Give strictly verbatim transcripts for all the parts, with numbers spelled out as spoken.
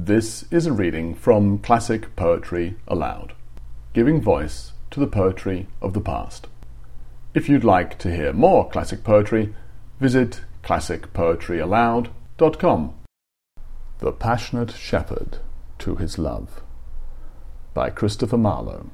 This is a reading from Classic Poetry Aloud, giving voice to the poetry of the past. If you'd like to hear more classic poetry, visit classic poetry aloud dot com. The Passionate Shepherd to His Love by Christopher Marlowe.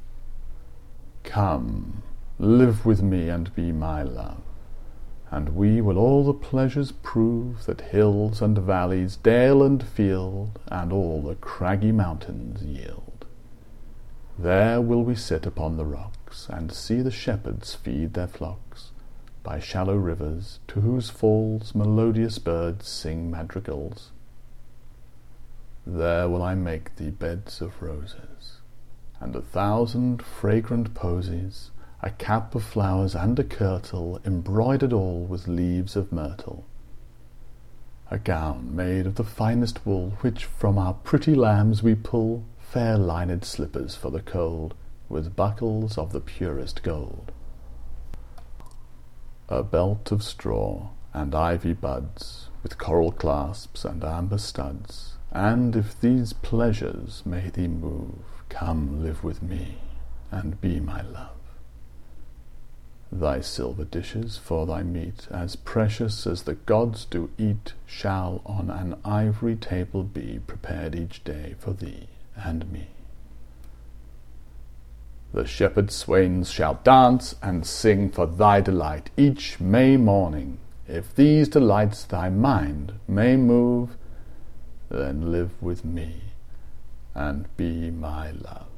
Come, live with me and be my love, and we will all the pleasures prove that hills and valleys, dale and field, and all the craggy mountains yield. There will we sit upon the rocks, and see the shepherds feed their flocks, by shallow rivers, to whose falls melodious birds sing madrigals. There will I make thee beds of roses, and a thousand fragrant posies, a cap of flowers and a kirtle, embroidered all with leaves of myrtle. A gown made of the finest wool, which from our pretty lambs we pull, fair lined slippers for the cold, with buckles of the purest gold. A belt of straw and ivy buds, with coral clasps and amber studs, and if these pleasures may thee move, come live with me and be my love. Thy silver dishes for thy meat, as precious as the gods do eat, shall on an ivory table be prepared each day for thee and me. The shepherd swains shall dance and sing for thy delight each May morning. If these delights thy mind may move, then live with me and be my love.